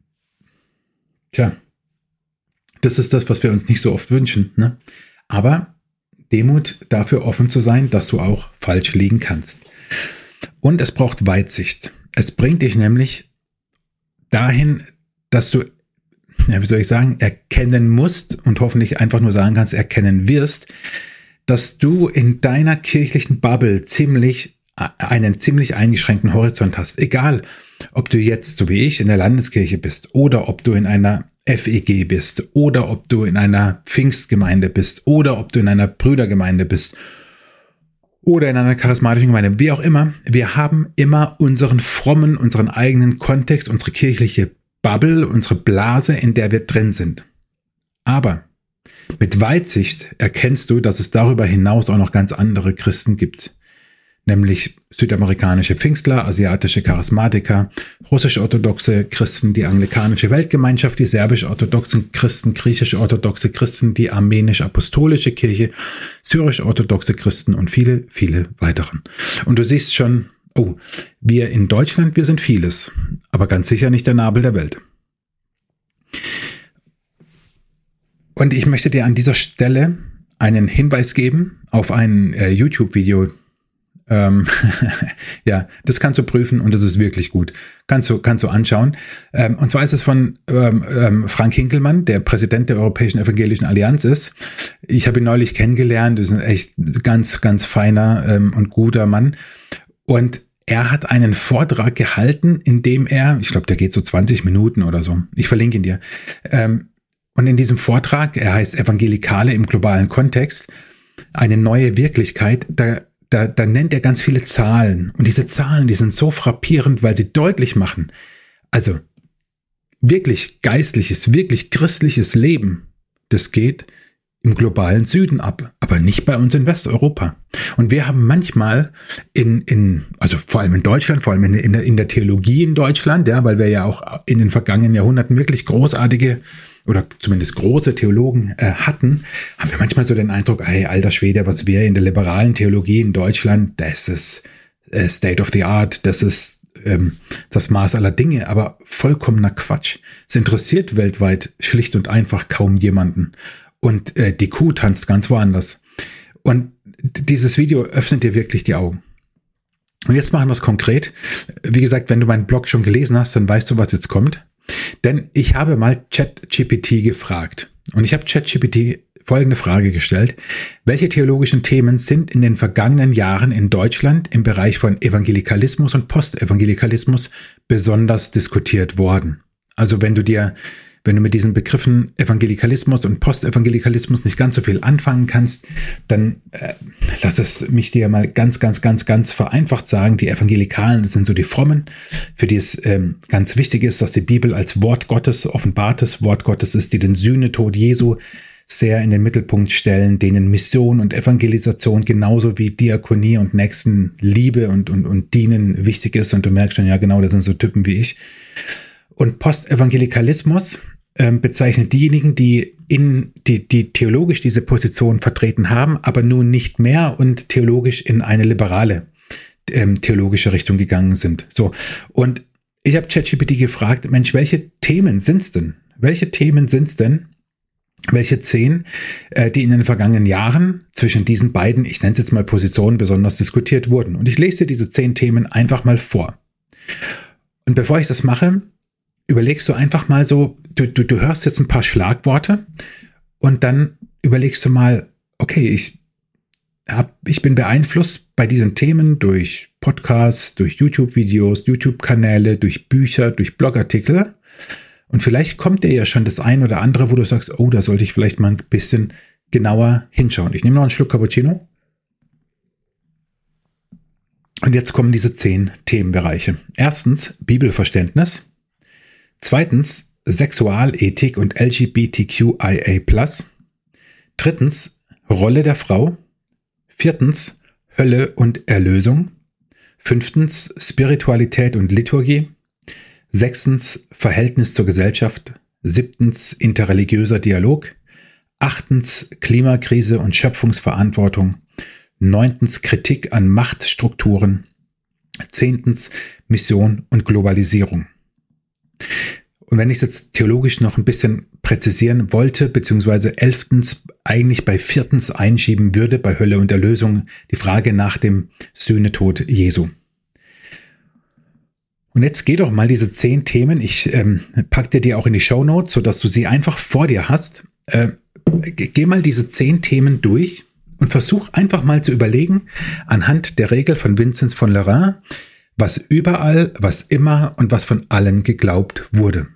Tja, das ist das, was wir uns nicht so oft wünschen, ne? Aber Demut dafür offen zu sein, dass du auch falsch liegen kannst. Und es braucht Weitsicht. Es bringt dich nämlich dahin, dass du, ja, wie soll ich sagen, erkennen musst und hoffentlich einfach nur sagen kannst, erkennen wirst, dass du in deiner kirchlichen Bubble ziemlich einen ziemlich eingeschränkten Horizont hast. Egal, ob du jetzt, so wie ich, in der Landeskirche bist oder ob du in einer F E G bist oder ob du in einer Pfingstgemeinde bist oder ob du in einer Brüdergemeinde bist oder in einer charismatischen Gemeinde, wie auch immer. Wir haben immer unseren frommen, unseren eigenen Kontext, unsere kirchliche Bubble, unsere Blase, in der wir drin sind. Aber mit Weitsicht erkennst du, dass es darüber hinaus auch noch ganz andere Christen gibt. Nämlich südamerikanische Pfingstler, asiatische Charismatiker, russisch-orthodoxe Christen, die anglikanische Weltgemeinschaft, die serbisch-orthodoxen Christen, griechisch-orthodoxe Christen, die armenisch-apostolische Kirche, syrisch-orthodoxe Christen und viele, viele weiteren. Und du siehst schon, oh, wir in Deutschland, wir sind vieles, aber ganz sicher nicht der Nabel der Welt. Und ich möchte dir an dieser Stelle einen Hinweis geben auf ein äh, YouTube-Video. Ähm, ja, das kannst du prüfen und das ist wirklich gut. Kannst du, kannst du anschauen. Ähm, und zwar ist es von ähm, ähm, Frank Hinkelmann, der Präsident der Europäischen Evangelischen Allianz ist. Ich habe ihn neulich kennengelernt. Das ist ein echt ganz, ganz feiner ähm, und guter Mann. Und er hat einen Vortrag gehalten, in dem er, ich glaube, der geht so zwanzig Minuten oder so. Ich verlinke ihn dir. Ähm, und in diesem Vortrag, er heißt Evangelikale im globalen Kontext, eine neue Wirklichkeit, da Da, da nennt er ganz viele Zahlen. Und diese Zahlen, die sind so frappierend, weil sie deutlich machen, also wirklich geistliches, wirklich christliches Leben, das geht im globalen Süden ab, aber nicht bei uns in Westeuropa. Und wir haben manchmal in, in also vor allem in Deutschland, vor allem in, in, der, in der Theologie in Deutschland, ja, weil wir ja auch in den vergangenen Jahrhunderten wirklich großartige oder zumindest große Theologen äh, hatten, haben wir manchmal so den Eindruck, ey, alter Schwede, was wir in der liberalen Theologie in Deutschland, das ist äh, State of the Art, das ist ähm, das Maß aller Dinge, aber vollkommener Quatsch. Es interessiert weltweit schlicht und einfach kaum jemanden. Und äh, die Kuh tanzt ganz woanders. Und dieses Video öffnet dir wirklich die Augen. Und jetzt machen wir es konkret. Wie gesagt, wenn du meinen Blog schon gelesen hast, dann weißt du, was jetzt kommt. Denn ich habe mal ChatGPT gefragt. Und ich habe ChatGPT folgende Frage gestellt. Welche theologischen Themen sind in den vergangenen Jahren in Deutschland im Bereich von Evangelikalismus und Postevangelikalismus besonders diskutiert worden? Also wenn du dir Wenn du mit diesen Begriffen Evangelikalismus und Postevangelikalismus nicht ganz so viel anfangen kannst, dann äh, lass es mich dir mal ganz, ganz, ganz, ganz vereinfacht sagen. Die Evangelikalen, das sind so die Frommen, für die es ähm, ganz wichtig ist, dass die Bibel als Wort Gottes, offenbartes Wort Gottes ist, die den Sühnetod Jesu sehr in den Mittelpunkt stellen, denen Mission und Evangelisation genauso wie Diakonie und Nächstenliebe und, und, und Dienen wichtig ist. Und du merkst schon, ja genau, das sind so Typen wie ich. Und Postevangelikalismus ähm, bezeichnet diejenigen, die in die, die theologisch diese Position vertreten haben, aber nun nicht mehr und theologisch in eine liberale ähm, theologische Richtung gegangen sind. So. Und ich habe ChatGPT gefragt, Mensch, welche Themen sind's denn? Welche Themen sind's denn? Welche zehn, äh, die in den vergangenen Jahren zwischen diesen beiden, ich nenne es jetzt mal Positionen, besonders diskutiert wurden? Und ich lese dir diese zehn Themen einfach mal vor. Und bevor ich das mache, überlegst du einfach mal so, du, du, du hörst jetzt ein paar Schlagworte und dann überlegst du mal, okay, ich hab, ich bin beeinflusst bei diesen Themen durch Podcasts, durch YouTube-Videos, YouTube-Kanäle, durch Bücher, durch Blogartikel. Und vielleicht kommt dir ja schon das ein oder andere, wo du sagst, oh, da sollte ich vielleicht mal ein bisschen genauer hinschauen. Ich nehme noch einen Schluck Cappuccino. Und jetzt kommen diese zehn Themenbereiche. Erstens Bibelverständnis. Zweitens Sexualethik und L G B T Q I A plus. Drittens Rolle der Frau. Viertens Hölle und Erlösung. Fünftens Spiritualität und Liturgie. Sechstens Verhältnis zur Gesellschaft. Siebtens interreligiöser Dialog. Achtens Klimakrise und Schöpfungsverantwortung. Neuntens Kritik an Machtstrukturen. Zehntens Mission und Globalisierung. Und wenn ich es jetzt theologisch noch ein bisschen präzisieren wollte, beziehungsweise elftens eigentlich bei viertens einschieben würde, bei Hölle und Erlösung, die Frage nach dem Sühnetod Jesu. Und jetzt geh doch mal diese zehn Themen, ich ähm, pack dir die auch in die Shownotes, sodass du sie einfach vor dir hast. Äh, geh mal diese zehn Themen durch und versuch einfach mal zu überlegen, anhand der Regel von Vinzenz von Lerins, was überall, was immer und was von allen geglaubt wurde.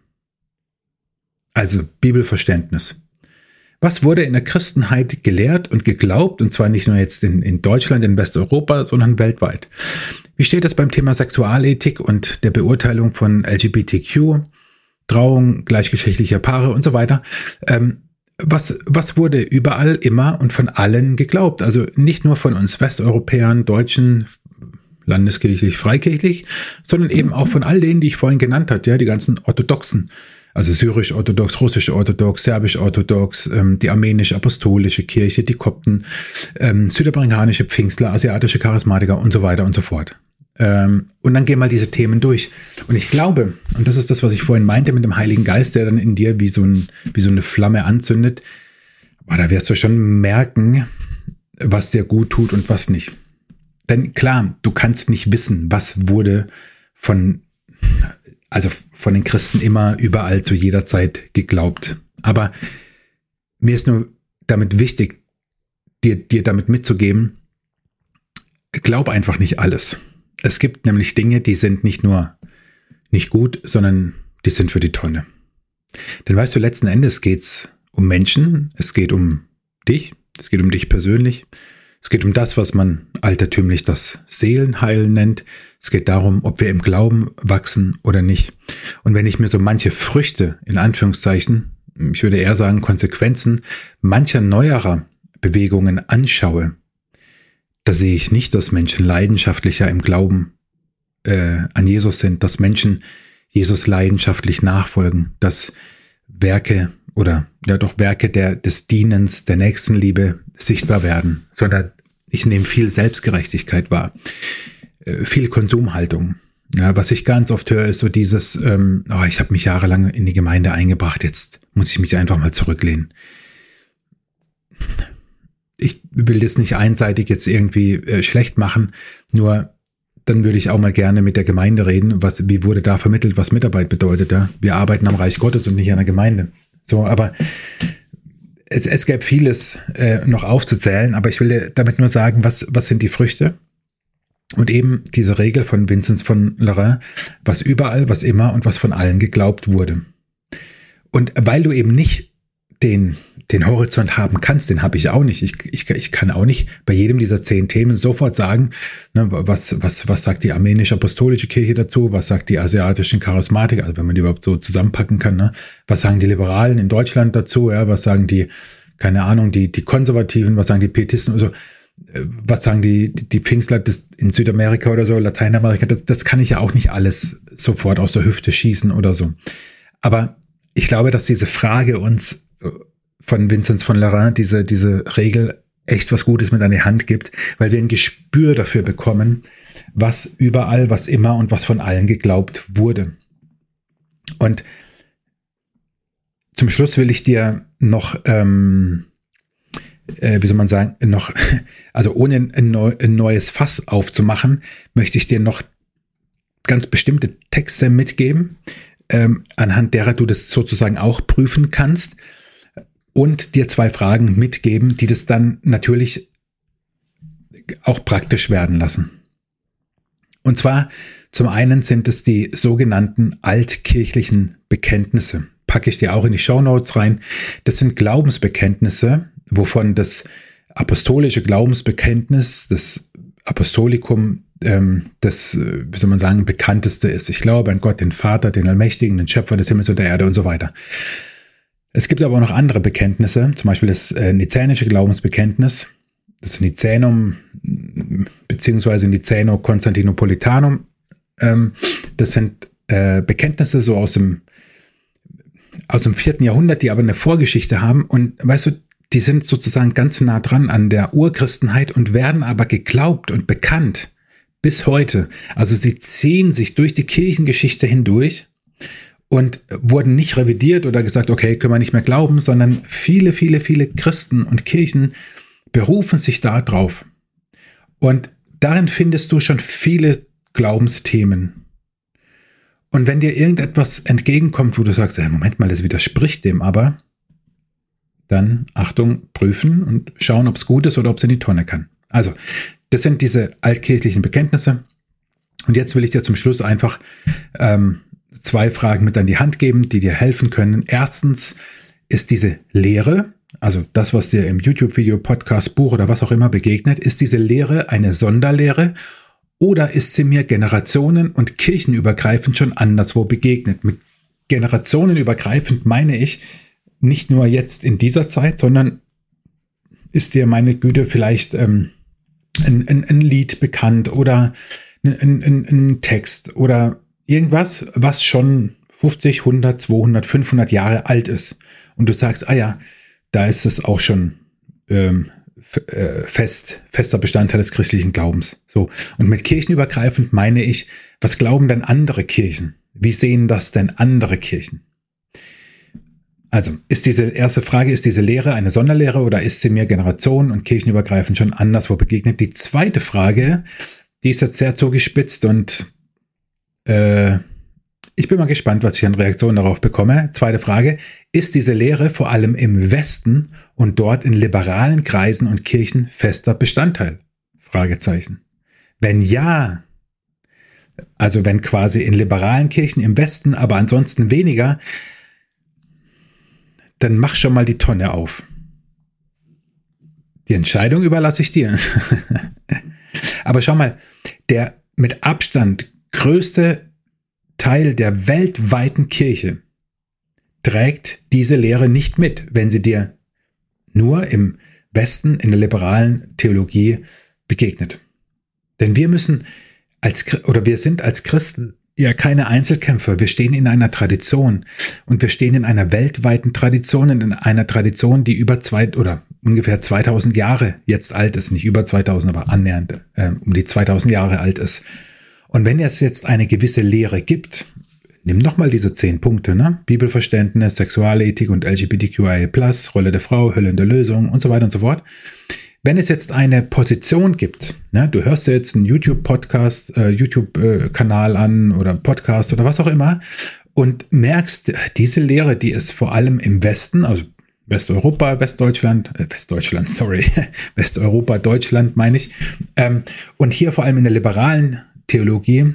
Also Bibelverständnis. Was wurde in der Christenheit gelehrt und geglaubt, und zwar nicht nur jetzt in, in Deutschland, in Westeuropa, sondern weltweit? Wie steht es beim Thema Sexualethik und der Beurteilung von L G B T Q, Trauung gleichgeschlechtlicher Paare und so weiter? Ähm, was, was wurde überall, immer und von allen geglaubt? Also nicht nur von uns Westeuropäern, Deutschen, landeskirchlich, freikirchlich, sondern eben auch von all denen, die ich vorhin genannt habe, ja, die ganzen Orthodoxen, also syrisch-orthodox, russisch-orthodox, serbisch-orthodox, ähm, die armenisch-apostolische Kirche, die Kopten, ähm, südamerikanische Pfingstler, asiatische Charismatiker und so weiter und so fort. Ähm, und dann gehen mal diese Themen durch. Und ich glaube, und das ist das, was ich vorhin meinte mit dem Heiligen Geist, der dann in dir wie so, ein, wie so eine Flamme anzündet, aber da wirst du schon merken, was dir gut tut und was nicht. Denn klar, du kannst nicht wissen, was wurde von, also von den Christen immer, überall, zu jeder Zeit geglaubt. Aber mir ist nur damit wichtig, dir, dir damit mitzugeben, glaub einfach nicht alles. Es gibt nämlich Dinge, die sind nicht nur nicht gut, sondern die sind für die Tonne. Denn weißt du, letzten Endes geht's um Menschen, es geht um dich, es geht um dich persönlich. Es geht um das, was man altertümlich das Seelenheil nennt. Es geht darum, ob wir im Glauben wachsen oder nicht. Und wenn ich mir so manche Früchte, in Anführungszeichen, ich würde eher sagen Konsequenzen, mancher neuerer Bewegungen anschaue, da sehe ich nicht, dass Menschen leidenschaftlicher im Glauben äh, an Jesus sind, dass Menschen Jesus leidenschaftlich nachfolgen, dass Werke oder ja doch Werke der, des Dienens, der Nächstenliebe sichtbar werden, sondern ich nehme viel Selbstgerechtigkeit wahr, äh, viel Konsumhaltung. Ja, was ich ganz oft höre, ist so dieses, ähm, oh, ich habe mich jahrelang in die Gemeinde eingebracht, jetzt muss ich mich einfach mal zurücklehnen. Ich will das nicht einseitig jetzt irgendwie äh, schlecht machen, nur dann würde ich auch mal gerne mit der Gemeinde reden, was, wie wurde da vermittelt, was Mitarbeit bedeutet. Ja? Wir arbeiten am Reich Gottes und nicht an der Gemeinde. So, aber es, es gäbe vieles äh, noch aufzuzählen, aber ich will dir damit nur sagen, was, was sind die Früchte? Und eben diese Regel von Vinzenz von Lerins, was überall, was immer und was von allen geglaubt wurde. Und weil du eben nicht den, den Horizont haben kannst, den habe ich auch nicht. Ich, ich, ich kann auch nicht bei jedem dieser zehn Themen sofort sagen, ne, was, was, was sagt die armenisch-apostolische Kirche dazu, was sagt die asiatischen Charismatiker, also wenn man die überhaupt so zusammenpacken kann, ne, was sagen die Liberalen in Deutschland dazu, ja, was sagen die, keine Ahnung, die, die Konservativen, was sagen die Pietisten, also was sagen die, die Pfingstler das in Südamerika oder so, Lateinamerika, das, das kann ich ja auch nicht alles sofort aus der Hüfte schießen oder so. Aber ich glaube, dass diese Frage uns von Vinzenz von Lerins, diese, diese Regel echt was Gutes mit an die Hand gibt, weil wir ein Gespür dafür bekommen, was überall, was immer und was von allen geglaubt wurde. Und zum Schluss will ich dir noch, ähm, äh, wie soll man sagen, noch, also ohne ein, neu, ein neues Fass aufzumachen, möchte ich dir noch ganz bestimmte Texte mitgeben, ähm, anhand derer du das sozusagen auch prüfen kannst und dir zwei Fragen mitgeben, die das dann natürlich auch praktisch werden lassen. Und zwar zum einen sind es die sogenannten altkirchlichen Bekenntnisse. Packe ich dir auch in die Shownotes rein. Das sind Glaubensbekenntnisse, wovon das apostolische Glaubensbekenntnis, das Apostolikum, ähm, das, wie soll man sagen, bekannteste ist. Ich glaube an Gott, den Vater, den Allmächtigen, den Schöpfer des Himmels und der Erde und so weiter. Es gibt aber auch noch andere Bekenntnisse, zum Beispiel das äh, nizänische Glaubensbekenntnis, das Nizänum beziehungsweise Nizäno-Konstantinopolitanum. Ähm, das sind äh, Bekenntnisse so aus dem aus dem vierten Jahrhundert, die aber eine Vorgeschichte haben und weißt du, die sind sozusagen ganz nah dran an der Urchristenheit und werden aber geglaubt und bekannt bis heute. Also sie ziehen sich durch die Kirchengeschichte hindurch und wurden nicht revidiert oder gesagt, okay, können wir nicht mehr glauben, sondern viele, viele, viele Christen und Kirchen berufen sich da drauf. Und darin findest du schon viele Glaubensthemen. Und wenn dir irgendetwas entgegenkommt, wo du sagst, hey, Moment mal, das widerspricht dem aber, dann Achtung, prüfen und schauen, ob es gut ist oder ob es in die Tonne kann. Also, das sind diese altkirchlichen Bekenntnisse. Und jetzt will ich dir zum Schluss einfach ähm, zwei Fragen mit an die Hand geben, die dir helfen können. Erstens ist diese Lehre, also das, was dir im YouTube-Video, Podcast, Buch oder was auch immer begegnet, ist diese Lehre eine Sonderlehre oder ist sie mir generationen- und kirchenübergreifend schon anderswo begegnet? Mit generationenübergreifend meine ich nicht nur jetzt in dieser Zeit, sondern ist dir, meine Güte, vielleicht ähm, ein, ein, ein Lied bekannt oder ein, ein, ein Text oder irgendwas, was schon fünfzig, hundert, zweihundert, fünfhundert Jahre alt ist. Und du sagst, ah ja, da ist es auch schon ähm, fest, fester Bestandteil des christlichen Glaubens. So. Und mit kirchenübergreifend meine ich, was glauben denn andere Kirchen? Wie sehen das denn andere Kirchen? Also, ist diese erste Frage, ist diese Lehre eine Sonderlehre oder ist sie mir generationen- und kirchenübergreifend schon anderswo begegnet? Die zweite Frage, die ist jetzt sehr zugespitzt und äh, ich bin mal gespannt, was ich an Reaktionen darauf bekomme. Zweite Frage, ist diese Lehre vor allem im Westen und dort in liberalen Kreisen und Kirchen fester Bestandteil? Fragezeichen. Wenn ja, also wenn quasi in liberalen Kirchen im Westen, aber ansonsten weniger, dann mach schon mal die Tonne auf. Die Entscheidung überlasse ich dir. Aber schau mal, der mit Abstand größte Teil der weltweiten Kirche trägt diese Lehre nicht mit, wenn sie dir nur im Westen in der liberalen Theologie begegnet. Denn wir müssen als, oder wir sind als Christen ja keine Einzelkämpfer. Wir stehen in einer Tradition und wir stehen in einer weltweiten Tradition, in einer Tradition, die über zwei oder ungefähr zweitausend Jahre jetzt alt ist, nicht über zweitausend, aber annähernd äh, um die zweitausend Jahre alt ist. Und wenn es jetzt eine gewisse Lehre gibt, nimm nochmal diese zehn Punkte, ne? Bibelverständnis, Sexualethik und L G B T Q I A plus, Rolle der Frau, Hölle der Lösung und so weiter und so fort. Wenn es jetzt eine Position gibt, ne, du hörst dir jetzt einen YouTube-Podcast, äh, YouTube-Kanal an oder Podcast oder was auch immer und merkst, diese Lehre, die ist vor allem im Westen, also Westeuropa, Westdeutschland, äh, Westdeutschland, sorry, Westeuropa, Deutschland meine ich, ähm, und hier vor allem in der liberalen Theologie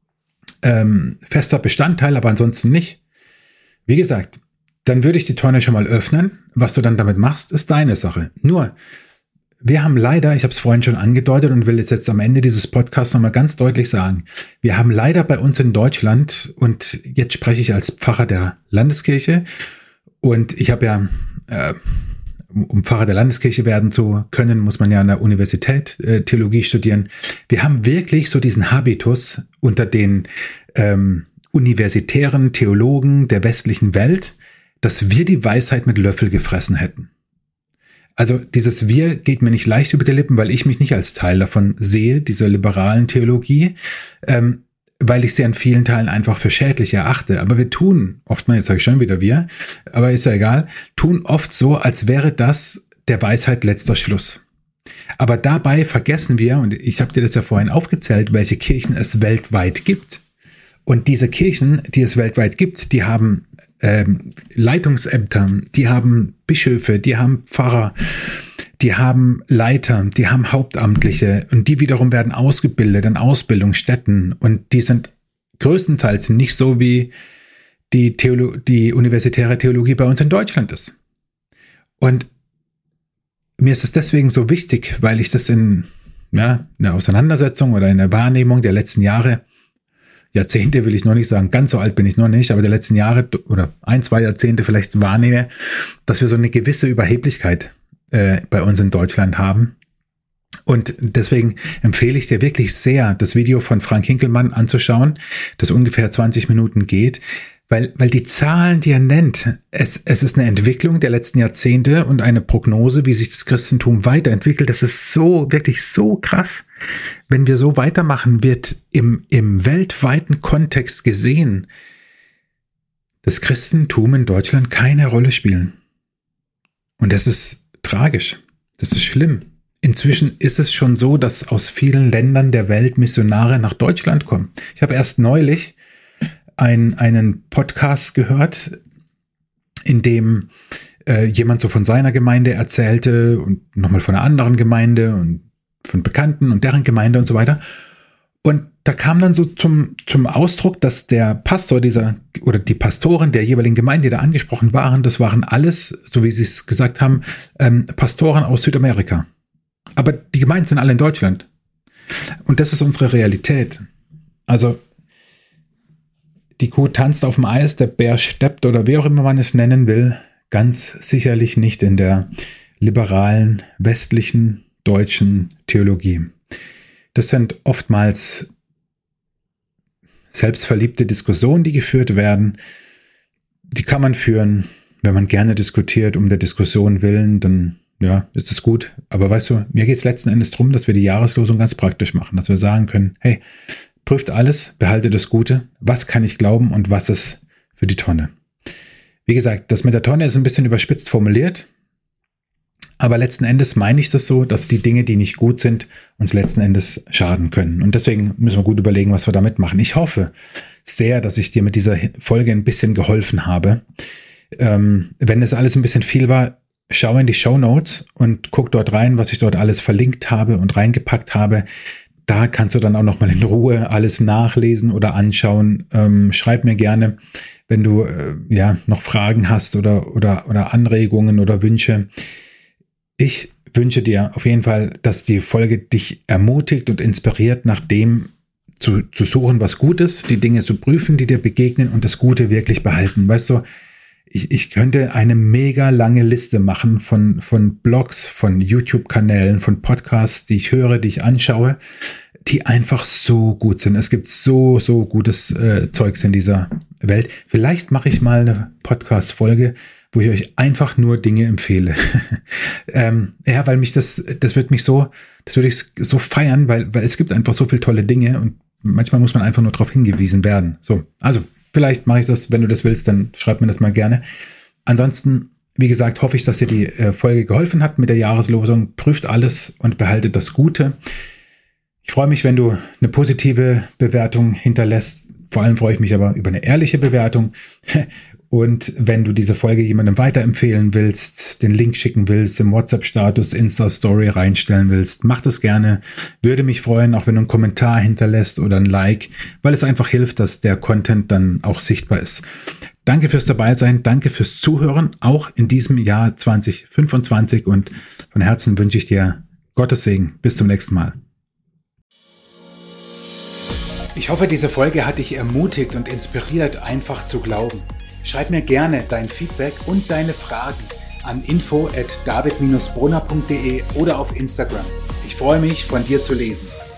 ähm, fester Bestandteil, aber ansonsten nicht. Wie gesagt, dann würde ich die Tonne schon mal öffnen. Was du dann damit machst, ist deine Sache. Nur, wir haben leider, ich habe es vorhin schon angedeutet und will es jetzt am Ende dieses Podcasts nochmal ganz deutlich sagen, wir haben leider bei uns in Deutschland, und jetzt spreche ich als Pfarrer der Landeskirche, und ich habe ja, äh, um Pfarrer der Landeskirche werden zu können, muss man ja an der Universität äh, Theologie studieren. Wir haben wirklich so diesen Habitus unter den ähm, universitären Theologen der westlichen Welt, dass wir die Weisheit mit Löffel gefressen hätten. Also dieses Wir geht mir nicht leicht über die Lippen, weil ich mich nicht als Teil davon sehe, dieser liberalen Theologie, ähm, weil ich sie an vielen Teilen einfach für schädlich erachte. Aber wir tun, oftmals, jetzt sage ich schon wieder wir, aber ist ja egal, tun oft so, als wäre das der Weisheit letzter Schluss. Aber dabei vergessen wir, und ich habe dir das ja vorhin aufgezählt, welche Kirchen es weltweit gibt. Und diese Kirchen, die es weltweit gibt, die haben ähm, Leitungsämter, die haben Bischöfe, die haben Pfarrer, die haben Leiter, die haben Hauptamtliche und die wiederum werden ausgebildet in Ausbildungsstätten und die sind größtenteils nicht so wie die, Theolo- die universitäre Theologie bei uns in Deutschland ist. Und mir ist es deswegen so wichtig, weil ich das in, ja, in der Auseinandersetzung oder in der Wahrnehmung der letzten Jahre, Jahrzehnte will ich noch nicht sagen, ganz so alt bin ich noch nicht, aber der letzten Jahre oder ein, zwei Jahrzehnte vielleicht wahrnehme, dass wir so eine gewisse Überheblichkeit äh, bei uns in Deutschland haben. Und deswegen empfehle ich dir wirklich sehr, das Video von Frank Hinkelmann anzuschauen, das ungefähr zwanzig Minuten geht, weil, weil die Zahlen, die er nennt, es, es ist eine Entwicklung der letzten Jahrzehnte und eine Prognose, wie sich das Christentum weiterentwickelt. Das ist so, wirklich so krass. Wenn wir so weitermachen, wird im, im weltweiten Kontext gesehen, das Christentum in Deutschland keine Rolle spielen. Und das ist tragisch. Das ist schlimm. Inzwischen ist es schon so, dass aus vielen Ländern der Welt Missionare nach Deutschland kommen. Ich habe erst neulich ein, einen Podcast gehört, in dem äh, jemand so von seiner Gemeinde erzählte und nochmal von einer anderen Gemeinde und von Bekannten und deren Gemeinde und so weiter. Und da kam dann so zum, zum Ausdruck, dass der Pastor dieser oder die Pastoren der jeweiligen Gemeinde, die da angesprochen waren, das waren alles, so wie sie es gesagt haben, ähm, Pastoren aus Südamerika. Aber die Gemeinden sind alle in Deutschland. Und das ist unsere Realität. Also die Kuh tanzt auf dem Eis, der Bär steppt oder wie auch immer man es nennen will, ganz sicherlich nicht in der liberalen, westlichen, deutschen Theologie. Das sind oftmals selbstverliebte Diskussionen, die geführt werden. Die kann man führen, wenn man gerne diskutiert, um der Diskussion willen, dann ja, ist es gut. Aber weißt du, mir geht es letzten Endes darum, dass wir die Jahreslosung ganz praktisch machen, dass wir sagen können, hey, prüft alles, behalte das Gute, was kann ich glauben und was ist für die Tonne. Wie gesagt, das mit der Tonne ist ein bisschen überspitzt formuliert, aber letzten Endes meine ich das so, dass die Dinge, die nicht gut sind, uns letzten Endes schaden können. Und deswegen müssen wir gut überlegen, was wir damit machen. Ich hoffe sehr, dass ich dir mit dieser Folge ein bisschen geholfen habe. Ähm, wenn das alles ein bisschen viel war, schau in die Shownotes und guck dort rein, was ich dort alles verlinkt habe und reingepackt habe. Da kannst du dann auch noch mal in Ruhe alles nachlesen oder anschauen. Ähm, schreib mir gerne, wenn du äh, ja noch Fragen hast oder, oder, oder Anregungen oder Wünsche. Ich wünsche dir auf jeden Fall, dass die Folge dich ermutigt und inspiriert, nach dem zu, zu suchen, was gut ist, die Dinge zu prüfen, die dir begegnen und das Gute wirklich behalten. Weißt du, ich, ich könnte eine mega lange Liste machen von, von Blogs, von YouTube-Kanälen, von Podcasts, die ich höre, die ich anschaue, die einfach so gut sind. Es gibt so, so gutes äh, Zeugs in dieser Welt. Vielleicht mache ich mal eine Podcast-Folge, wo ich euch einfach nur Dinge empfehle. ähm, ja, weil mich das, das wird mich so, das würde ich so feiern, weil, weil es gibt einfach so viele tolle Dinge und manchmal muss man einfach nur darauf hingewiesen werden. So, also vielleicht mache ich das, wenn du das willst, dann schreib mir das mal gerne. Ansonsten, wie gesagt, hoffe ich, dass dir die äh, Folge geholfen hat mit der Jahreslosung. Prüft alles und behaltet das Gute. Ich freue mich, wenn du eine positive Bewertung hinterlässt. Vor allem freue ich mich aber über eine ehrliche Bewertung. Und wenn du diese Folge jemandem weiterempfehlen willst, den Link schicken willst, im WhatsApp-Status, Insta-Story reinstellen willst, mach das gerne. Würde mich freuen, auch wenn du einen Kommentar hinterlässt oder ein Like, weil es einfach hilft, dass der Content dann auch sichtbar ist. Danke fürs Dabeisein, danke fürs Zuhören, auch in diesem Jahr zwanzig fünfundzwanzig und von Herzen wünsche ich dir Gottes Segen. Bis zum nächsten Mal. Ich hoffe, diese Folge hat dich ermutigt und inspiriert, einfach zu glauben. Schreib mir gerne dein Feedback und deine Fragen an info at david dash brunner punkt de oder auf Instagram. Ich freue mich, von dir zu lesen.